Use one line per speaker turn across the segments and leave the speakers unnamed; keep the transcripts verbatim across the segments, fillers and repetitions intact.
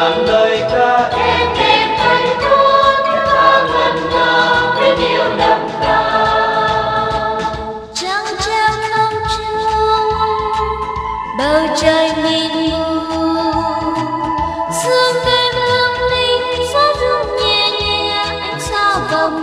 ngàn lời ca em đêm thánh thốt ca ngân nga với nhiều năm cao.
Trăng treo không trung bầu trời mịt mù, sương đêm lung linh gió rung nhẹ nhẹ ánh sao vòng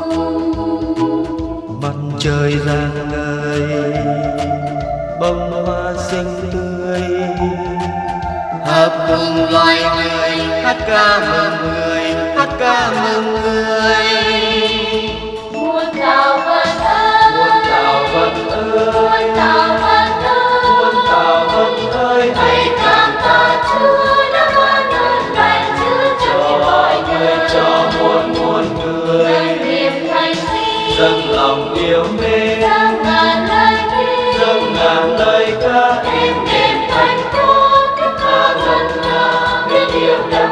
vùng.
Mặt trời rạng ngời bông hoa xinh tươi, hợp cùng loài người hát ca mừng người, hát ca mừng người.
Muôn thảo vật ơi,
Muôn thảo vật ơi,
muôn thảo vật ơi,
muôn thảo vật ơi,
hãy cảm tạ Chúa đã ban ơn lành chứa cho mọi người,
cho muôn muôn người.
dâng niềm thành kính,
Dâng lòng yêu mến,
dâng ngàn lời kính,
dâng ngàn lời ca
em đêm thánh thốt ca ngân nga với nhiều năm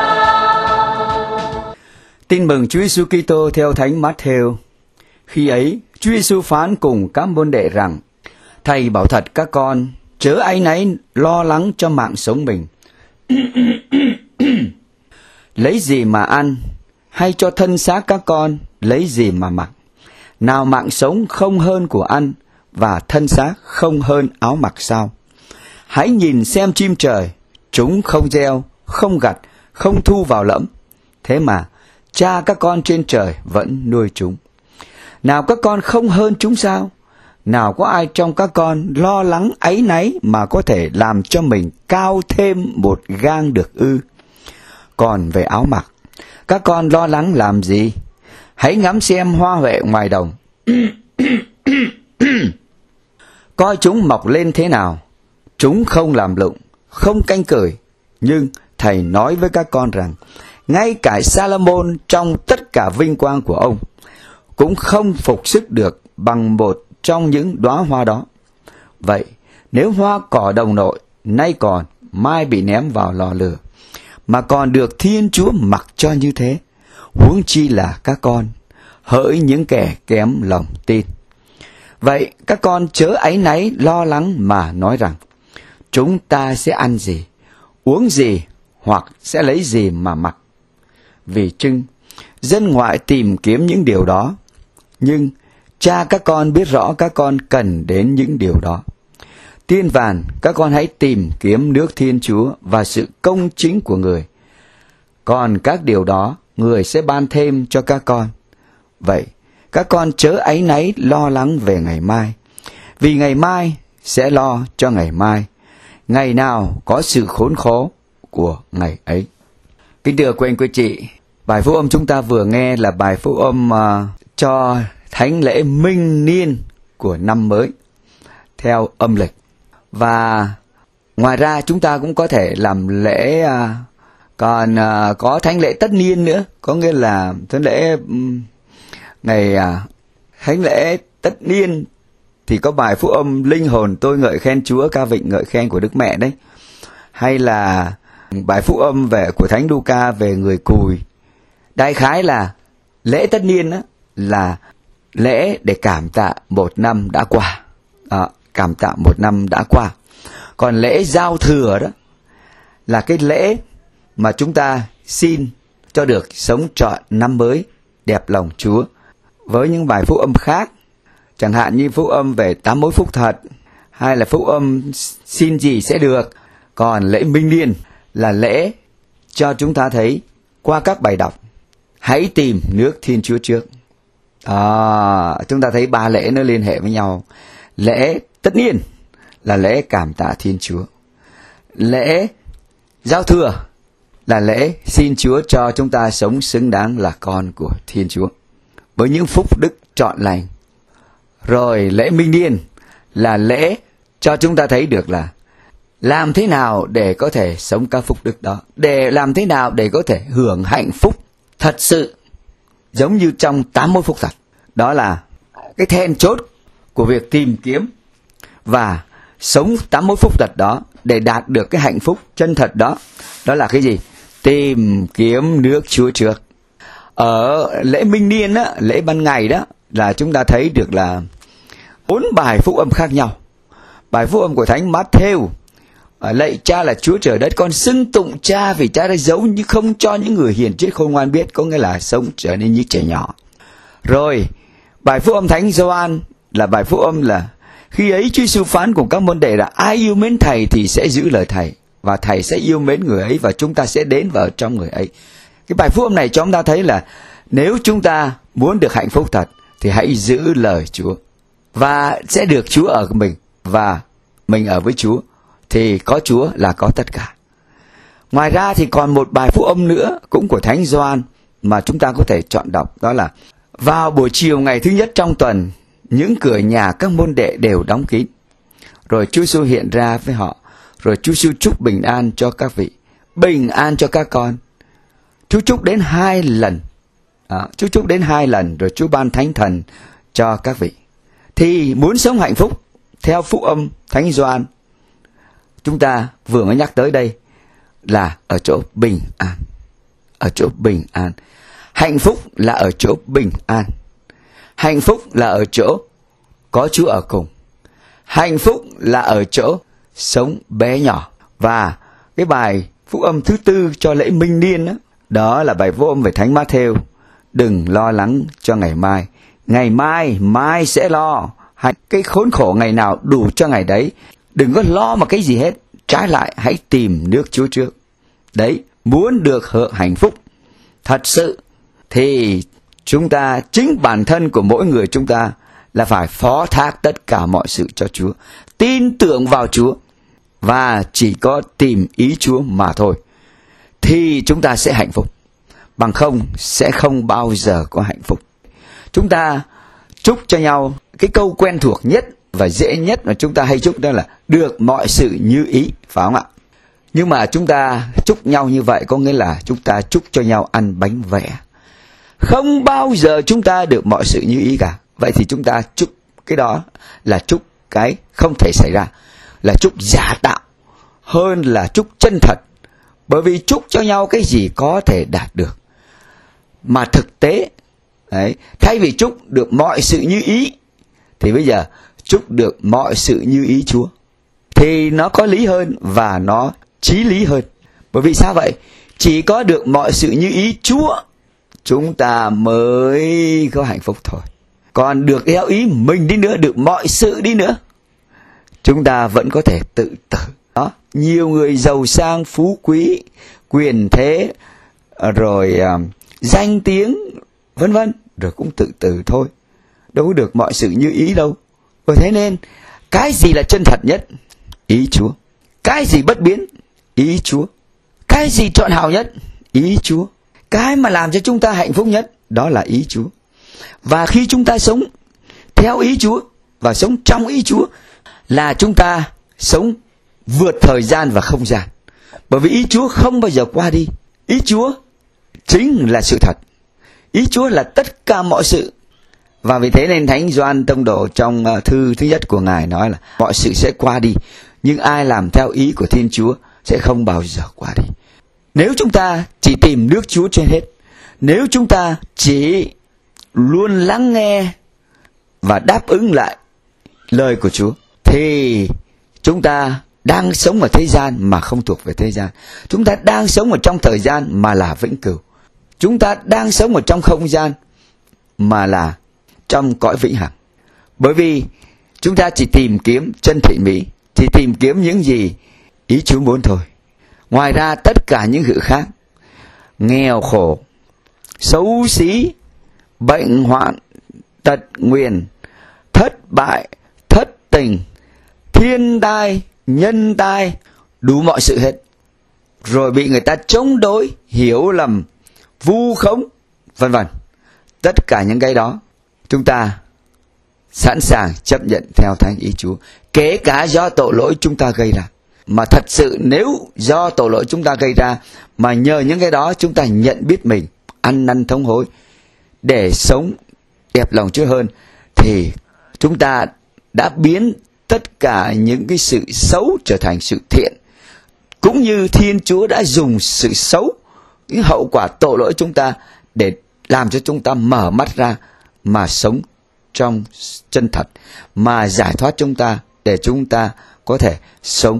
cao.
Tin mừng Chúa Giêsu Kitô theo Thánh Matthew. Khi ấy, Chúa Giêsu phán cùng các môn đệ rằng: Thầy bảo thật các con, chớ áy náy lo lắng cho mạng sống mình. Lấy gì mà ăn, hay cho thân xác các con lấy gì mà mặc? Nào mạng sống không hơn của ăn, và thân xác không hơn áo mặc sao? Hãy nhìn xem chim trời, chúng không gieo, không gặt, không thu vào lẫm, thế mà Cha các con trên trời vẫn nuôi chúng. Nào các con không hơn chúng sao? Nào có ai trong các con lo lắng áy náy mà có thể làm cho mình cao thêm một gang được ư? Còn về áo mặc, các con lo lắng làm gì? Hãy ngắm xem hoa huệ ngoài đồng. Coi chúng mọc lên thế nào. Chúng không làm lụng, không canh cởi. Nhưng Thầy nói với các con rằng, ngay cả Salomon trong tất cả vinh quang của ông cũng không phục sức được bằng một trong những đóa hoa đó. Vậy, nếu hoa cỏ đồng nội nay còn, mai bị ném vào lò lửa, mà còn được Thiên Chúa mặc cho như thế, huống chi là các con, hỡi những kẻ kém lòng tin. Vậy các con chớ áy náy lo lắng mà nói rằng, chúng ta sẽ ăn gì, uống gì, hoặc sẽ lấy gì mà mặc. Vì chưng dân ngoại tìm kiếm những điều đó, nhưng Cha các con biết rõ các con cần đến những điều đó. Tiên vàn các con hãy tìm kiếm nước Thiên Chúa và sự công chính của Người, còn các điều đó Người sẽ ban thêm cho các con. Vậy các con chớ áy náy lo lắng về ngày mai, vì ngày mai sẽ lo cho ngày mai. Ngày nào có sự khốn khó của ngày ấy. Kính thưa quý anh quý chị, bài phúc âm chúng ta vừa nghe là bài phúc âm uh, cho thánh lễ minh niên của năm mới theo âm lịch. Và ngoài ra chúng ta cũng có thể làm lễ uh, còn uh, có thánh lễ tất niên nữa, có nghĩa là thánh lễ um, ngày uh, thánh lễ tất niên thì có bài phúc âm linh hồn tôi ngợi khen Chúa, ca vịnh ngợi khen của Đức Mẹ đấy. Hay là bài phúc âm về của Thánh Luca về người cùi. Đại khái là lễ tất niên đó là lễ để cảm tạ một năm đã qua. À, cảm tạ một năm đã qua. Còn lễ giao thừa đó là cái lễ mà chúng ta xin cho được sống trọn năm mới đẹp lòng Chúa. Với những bài phúc âm khác, chẳng hạn như phúc âm về tám mối phúc thật, hay là phúc âm xin gì sẽ được. Còn lễ minh niên là lễ cho chúng ta thấy qua các bài đọc, hãy tìm nước Thiên Chúa trước. À, chúng ta thấy ba lễ nó liên hệ với nhau. Lễ tất niên là lễ cảm tạ Thiên Chúa. Lễ giao thừa là lễ xin Chúa cho chúng ta sống xứng đáng là con của Thiên Chúa, với những phúc đức trọn lành. Rồi lễ minh niên là lễ cho chúng ta thấy được là làm thế nào để có thể sống các phúc đức đó, để làm thế nào để có thể hưởng hạnh phúc thật sự giống như trong tám mối phúc thật. Đó là cái then chốt của việc tìm kiếm và sống tám mối phúc thật đó để đạt được cái hạnh phúc chân thật đó. Đó là cái gì? Tìm kiếm nước Chúa trước. Ở lễ minh niên á, lễ ban ngày đó, là chúng ta thấy được là bốn bài phúc âm khác nhau. Bài phúc âm của Thánh Matthew À, lạy Cha là Chúa trời đất, con xưng tụng Cha vì Cha đã giấu nhưng không cho những người hiền triết khôn ngoan biết, có nghĩa là sống trở nên như trẻ nhỏ. Rồi bài phúc âm Thánh Gioan là bài phúc âm là khi ấy Chúa Giêsu phán cùng các môn đệ là ai yêu mến Thầy thì sẽ giữ lời Thầy, và Thầy sẽ yêu mến người ấy, và chúng ta sẽ đến vào trong người ấy. Cái bài phúc âm này cho chúng ta thấy là nếu chúng ta muốn được hạnh phúc thật thì hãy giữ lời Chúa, và sẽ được Chúa ở mình, và mình ở với Chúa, thì có Chúa là có tất cả. Ngoài ra thì còn một bài phúc âm nữa cũng của Thánh Gioan mà chúng ta có thể chọn đọc, đó là vào buổi chiều ngày thứ nhất trong tuần, những cửa nhà các môn đệ đều đóng kín. Rồi Chúa Giêsu hiện ra với họ, rồi Chúa Giêsu chúc bình an cho các vị, bình an cho các con. Chúa chúc đến hai lần, à, Chúa chúc đến hai lần, rồi Chúa ban Thánh Thần cho các vị. Thì muốn sống hạnh phúc theo phúc âm Thánh Gioan, chúng ta vừa mới nhắc tới đây là ở chỗ bình an, ở chỗ bình an. Hạnh phúc là ở chỗ bình an. Hạnh phúc là ở chỗ có Chúa ở cùng. Hạnh phúc là ở chỗ sống bé nhỏ. Và cái bài phúc âm thứ tư cho lễ Minh Niên đó, đó là bài phúc âm về Thánh Mát-thêu. Đừng lo lắng cho ngày mai, ngày mai mai sẽ lo. Cái khốn khổ ngày nào đủ cho ngày đấy. Đừng có lo mà cái gì hết, trái lại hãy tìm nước Chúa trước. Đấy, muốn được hưởng hạnh phúc thật sự thì chúng ta, chính bản thân của mỗi người chúng ta là phải phó thác tất cả mọi sự cho Chúa, tin tưởng vào Chúa và chỉ có tìm ý Chúa mà thôi, thì chúng ta sẽ hạnh phúc. Bằng không sẽ không bao giờ có hạnh phúc. Chúng ta chúc cho nhau cái câu quen thuộc nhất và dễ nhất mà chúng ta hay chúc, đó là được mọi sự như ý, phải không ạ? Nhưng mà chúng ta chúc nhau như vậy có nghĩa là chúng ta chúc cho nhau ăn bánh vẽ. Không bao giờ chúng ta được mọi sự như ý cả. Vậy thì chúng ta chúc cái đó là chúc cái không thể xảy ra, là chúc giả tạo hơn là chúc chân thật. Bởi vì chúc cho nhau cái gì có thể đạt được mà thực tế đấy, thay vì chúc được mọi sự như ý thì bây giờ chúc được mọi sự như ý Chúa, thì nó có lý hơn và nó chí lý hơn. Bởi vì sao vậy? Chỉ có được mọi sự như ý Chúa chúng ta mới có hạnh phúc thôi. Còn được theo ý mình đi nữa, được mọi sự đi nữa, chúng ta vẫn có thể tự tử. Đó, nhiều người giàu sang phú quý, quyền thế, rồi uh, danh tiếng vân vân, rồi cũng tự tử thôi, đâu có được mọi sự như ý đâu. Bởi thế nên cái gì là chân thật nhất? Ý Chúa. Cái gì bất biến? Ý Chúa. Cái gì trọn hảo nhất? Ý Chúa. Cái mà làm cho chúng ta hạnh phúc nhất, đó là ý Chúa. Và khi chúng ta sống theo ý Chúa và sống trong ý Chúa là chúng ta sống vượt thời gian và không gian. Bởi vì ý Chúa không bao giờ qua đi. Ý Chúa chính là sự thật. Ý Chúa là tất cả mọi sự. Và vì thế nên Thánh Gioan Tông Đồ trong thư thứ nhất của Ngài nói là mọi sự sẽ qua đi, nhưng ai làm theo ý của Thiên Chúa sẽ không bao giờ qua đi. Nếu chúng ta chỉ tìm nước Chúa trên hết, nếu chúng ta chỉ luôn lắng nghe và đáp ứng lại lời của Chúa, thì chúng ta đang sống ở thế gian mà không thuộc về thế gian. Chúng ta đang sống ở trong thời gian mà là vĩnh cửu. Chúng ta đang sống ở trong không gian mà là trong cõi vĩnh hằng. Bởi vì chúng ta chỉ tìm kiếm chân thiện mỹ, chỉ tìm kiếm những gì ý Chúa muốn thôi. Ngoài ra tất cả những sự khác, nghèo khổ, xấu xí, bệnh hoạn, tật nguyền, thất bại, thất tình, thiên tai, nhân tai, đủ mọi sự hết. Rồi bị người ta chống đối, hiểu lầm, vu khống, vân vân. Tất cả những cái đó chúng ta sẵn sàng chấp nhận theo thánh ý Chúa, kể cả do tội lỗi chúng ta gây ra. Mà thật sự nếu do tội lỗi chúng ta gây ra, mà nhờ những cái đó chúng ta nhận biết mình, ăn năn thống hối để sống đẹp lòng Chúa hơn, thì chúng ta đã biến tất cả những cái sự xấu trở thành sự thiện. Cũng như Thiên Chúa đã dùng sự xấu, những hậu quả tội lỗi chúng ta, để làm cho chúng ta mở mắt ra mà sống trong chân thật, mà giải thoát chúng ta để chúng ta có thể sống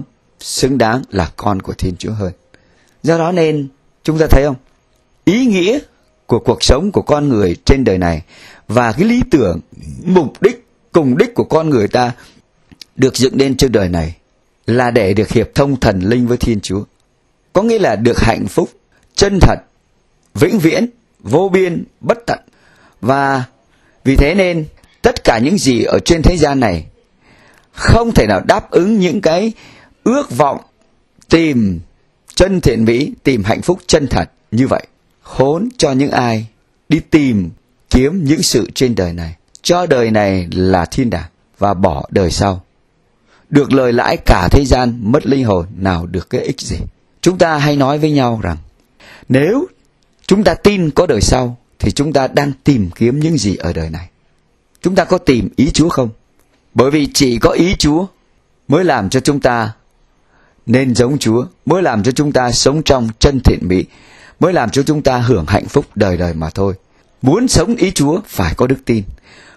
xứng đáng là con của Thiên Chúa hơn. Do đó nên chúng ta thấy không, ý nghĩa của cuộc sống của con người trên đời này và cái lý tưởng, mục đích, cùng đích của con người ta được dựng nên trên đời này là để được hiệp thông thần linh với Thiên Chúa. Có nghĩa là được hạnh phúc chân thật, vĩnh viễn, vô biên, bất tận. Và vì thế nên tất cả những gì ở trên thế gian này không thể nào đáp ứng những cái ước vọng tìm chân thiện mỹ, tìm hạnh phúc chân thật như vậy. Khốn cho những ai đi tìm kiếm những sự trên đời này, cho đời này là thiên đàng và bỏ đời sau. Được lời lãi cả thế gian, mất linh hồn, nào được cái ích gì. Chúng ta hay nói với nhau rằng nếu chúng ta tin có đời sau thì chúng ta đang tìm kiếm những gì ở đời này. Chúng ta có tìm ý Chúa không? Bởi vì chỉ có ý Chúa mới làm cho chúng ta nên giống Chúa, mới làm cho chúng ta sống trong chân thiện mỹ, mới làm cho chúng ta hưởng hạnh phúc đời đời mà thôi. Muốn sống ý Chúa phải có đức tin.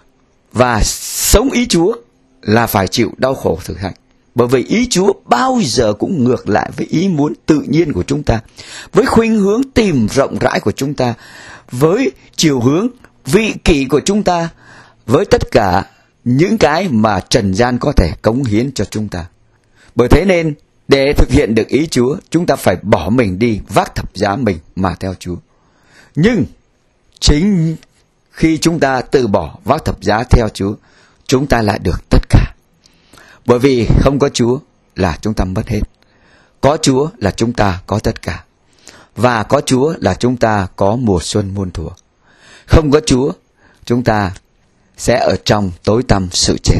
Và sống ý Chúa là phải chịu đau khổ thử thách. Bởi vì ý Chúa bao giờ cũng ngược lại với ý muốn tự nhiên của chúng ta, với khuynh hướng tìm rộng rãi của chúng ta, với chiều hướng vị kỷ của chúng ta, với tất cả những cái mà trần gian có thể cống hiến cho chúng ta. Bởi thế nên để thực hiện được ý Chúa, chúng ta phải bỏ mình đi, vác thập giá mình mà theo Chúa. Nhưng chính khi chúng ta từ bỏ vác thập giá theo Chúa, chúng ta lại được tất cả. Bởi vì không có Chúa là chúng ta mất hết. Có Chúa là chúng ta có tất cả. Và có Chúa là chúng ta có mùa xuân muôn thuở. Không có Chúa, chúng ta sẽ ở trong tối tăm sự chết.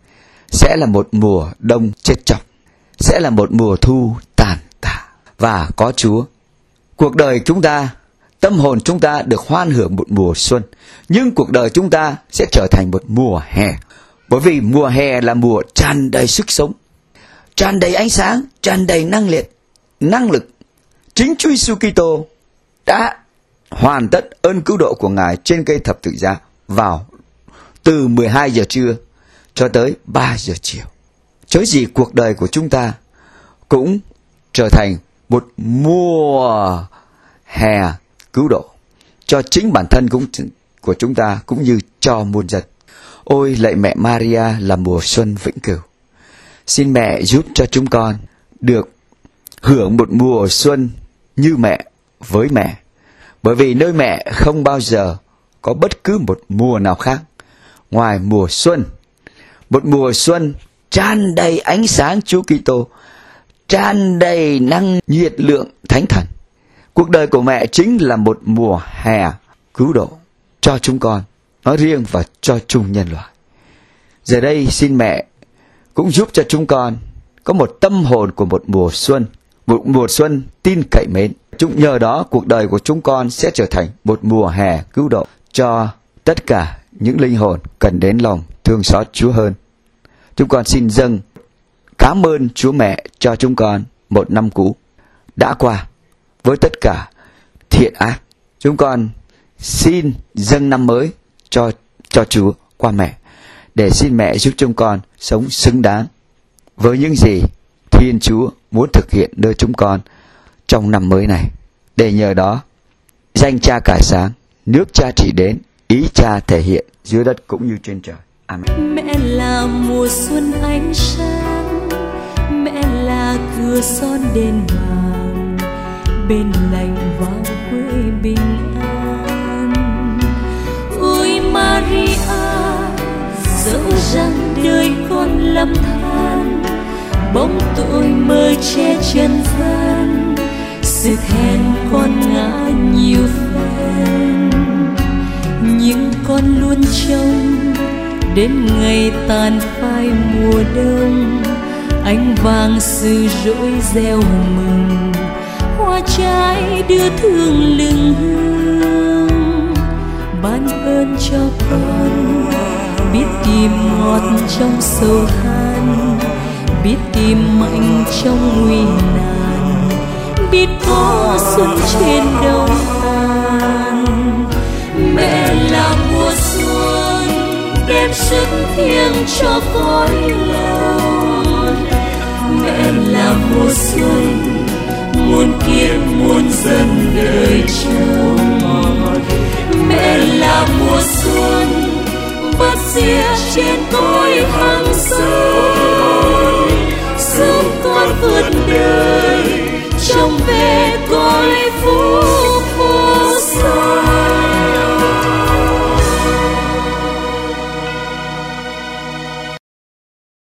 Sẽ là một mùa đông chết chóc. Sẽ là một mùa thu tàn tạ. Và có Chúa, cuộc đời chúng ta, tâm hồn chúng ta được hoan hưởng một mùa xuân. Nhưng cuộc đời chúng ta sẽ trở thành một mùa hè. Bởi vì mùa hè là mùa tràn đầy sức sống, tràn đầy ánh sáng, tràn đầy năng liệt, năng lực. Chính Chúa Giêsu Kitô đã hoàn tất ơn cứu độ của Ngài trên cây thập tự giá vào từ mười hai giờ trưa cho tới ba giờ chiều. Chớ gì cuộc đời của chúng ta cũng trở thành một mùa hè cứu độ cho chính bản thân cũng của chúng ta cũng như cho muôn dân. Ôi lạy mẹ Maria là mùa xuân vĩnh cửu. Xin mẹ giúp cho chúng con được hưởng một mùa xuân như mẹ với mẹ. Bởi vì nơi mẹ không bao giờ có bất cứ một mùa nào khác ngoài mùa xuân. Một mùa xuân tràn đầy ánh sáng Chúa Kitô, tràn đầy năng nhiệt lượng Thánh Thần. Cuộc đời của mẹ chính là một mùa hè cứu độ cho chúng con nói riêng và cho chung nhân loại. Giờ đây xin mẹ cũng giúp cho chúng con có một tâm hồn của một mùa xuân, một mùa xuân tin cậy mến. Chúng nhờ đó cuộc đời của chúng con sẽ trở thành một mùa hè cứu độ cho tất cả những linh hồn cần đến lòng thương xót Chúa hơn. Chúng con xin dâng cảm ơn Chúa Mẹ cho chúng con một năm cũ đã qua với tất cả thiện ác. Chúng con xin dâng năm mới cho cho Chúa qua mẹ, để xin mẹ giúp chúng con sống xứng đáng với những gì Thiên Chúa muốn thực hiện nơi chúng con trong năm mới này. Để nhờ đó danh Cha cả sáng, nước Cha trị đến, ý Cha thể hiện dưới đất cũng như trên trời. Amen.
Mẹ là mùa xuân ánh sáng, mẹ là cửa son đèn vàng, bên lành vào quê bình an. Ôi Maria, dẫu rằng đời con lầm than, bóng tội mơ che chân gian, sự hèn con ngã nhiều phen, nhưng con luôn trông đến ngày tàn phai mùa đông. Ánh vàng sự rỗi reo mừng, hoa trái đưa thương lừng hương. Ban ơn cho con biết tìm ngọt trong sầu than, biết tìm mạnh trong nguy nan, biết có xuân trên đầu tàn. Mẹ là mùa xuân đem sức thiêng cho cõi lòng, mẹ là
mùa xuân, muôn kiếp muôn dân đời trông mỏi. Mẹ là mùa xuân, bát diệp trên cõi hằng sâu, giúp con vượt đời trông về cõi phúc.